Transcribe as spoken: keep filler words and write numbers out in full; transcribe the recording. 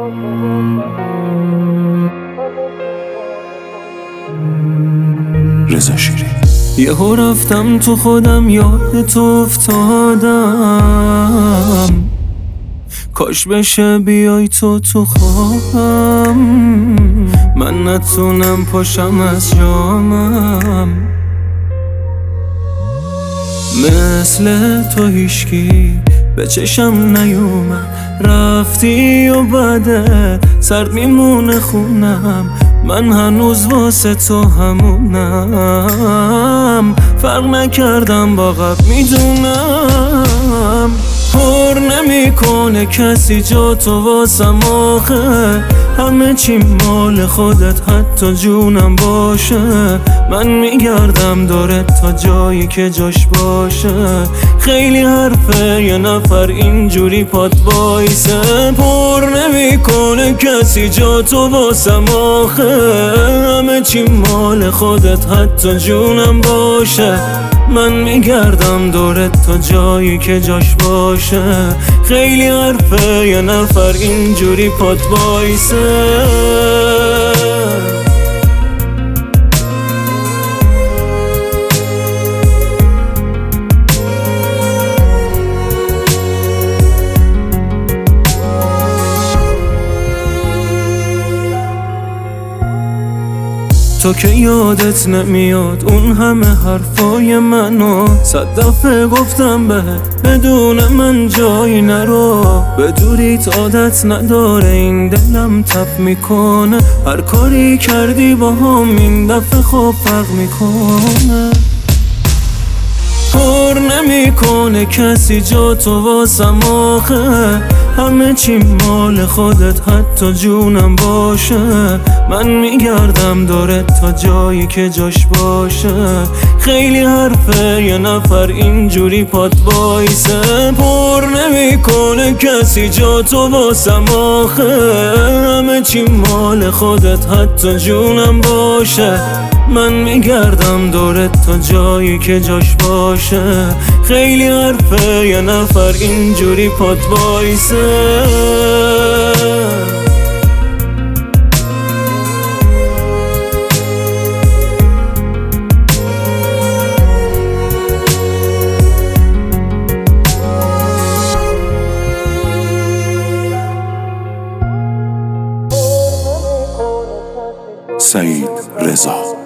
رضا شیرین. یهو رفتم تو خودم، یاد تو افتادم، کاش بشه بیای تو تو خوابم، من نتونم پاشم از جامم. مثل تو هیشکی به چشم نیومد، رفتی و بعده سرد میمونه خونم، من هنوز واسه تو همونم، فرق نکردم با قبل میدونم. پر نمیکنه کسی جا تو واسم آخه، همه چی مال خودت حتی جونم باشه، من میگردم دورت تا جایی که جاش باشه. خیلی حرفه یه نفر اینجوری پات وایسه، پر نمیکنه کسی جا تو واسم آخه، همه چی مال خودت حتی جونم باشه، من میگردم دورت تا جایی که جاش باشه. خیلی حرفه یه نفر اینجوری پات وایسه. تو که یادت نمیاد اون همه حرفای منو، صد دفعه گفتم بهت بدون من جایی نرو، به دوریت عادت نداره این دلم تپ میکنه، هر کاری کردی با هم این دفعه خوب فرق میکنه. پر نمیکنه کسی جا تو واسم آخه، همه چی مال خودت حتی جونم باشه، من میگردم دورت تا جایی که جاش باشه. خیلی حرفه یه نفر اینجوری پات وایسه، پر نمیکنه کسی جا تو واسم آخه، همه چی مال خودت حتی جونم باشه، من میگردم دورت تا جایی که جاش باشه. خیلی حرفه یه نفر اینجوری پات وایسه. سعید رضا.